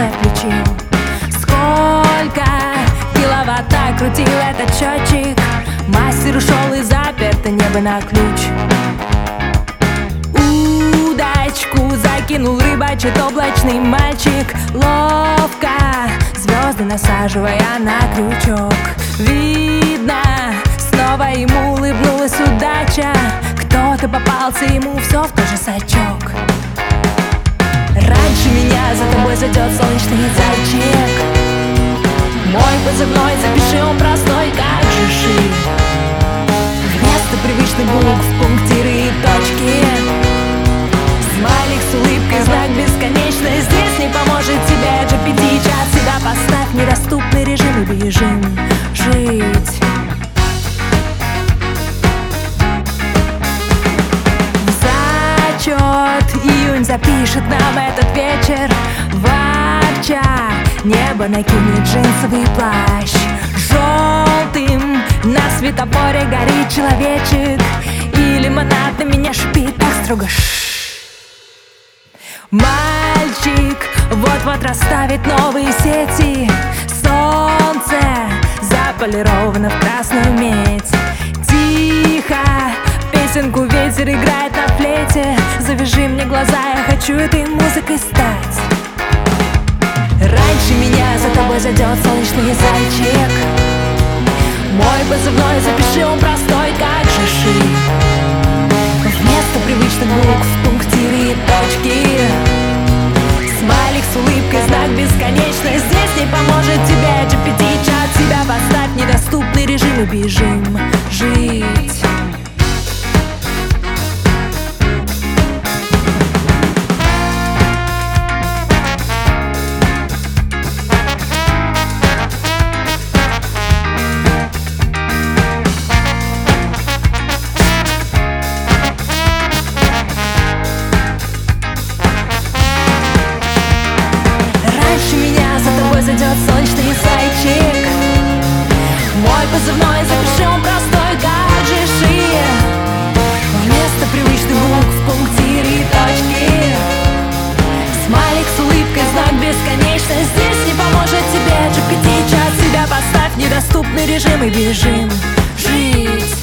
сердце включил. Сколько киловатт крутил этот счетчик, мастер ушел и заперто небо на ключ. Удочку закинул рыбачит облачный мальчик, ловко звезды насаживая на крючок. Видно, снова ему улыбнулась удача, кто-то попался ему все в тот же сачок. Раньше меня за тобой зайдет солнечный зайчик, мой позывной запиши, он простой, как же ши. Вместо привычных букв пунктиры и точки, смайлик с улыбкой, знак бесконечный. Здесь не поможет тебе GPT, час себя поставь, недоступный режим и бежим жить. Зачет июнь запишет нам этот вечер, ворча небо накинет джинсовый плащ. Желтым на светофоре горит человечек, и лимонад на меня шипит так строго. Мальчик вот-вот расставит новые сети, солнце заполировано в красную медь. Тихо песенку ветер играет на флейте, завяжи мне глаза, я хочу этой музыкой стать. Раньше меня за тобой зайдет солнечный зайчик, мой позывной запиши, он простой, как же ши. Вместо привычных букв пунктиры и точки, смайлик с улыбкой, знак бесконечный. Здесь не поможет тебе GPT, чат себя поставь, недоступный режим и бежим жить. Зайдет солнечный зайчик, мой позывной запиши, он простой, как же ши. Вместо привычных букв пунктиры и точки, смайлик с улыбкой, знак бесконечный. Здесь не поможет тебе GPT, час себя поставь, недоступный режим и бежим жить.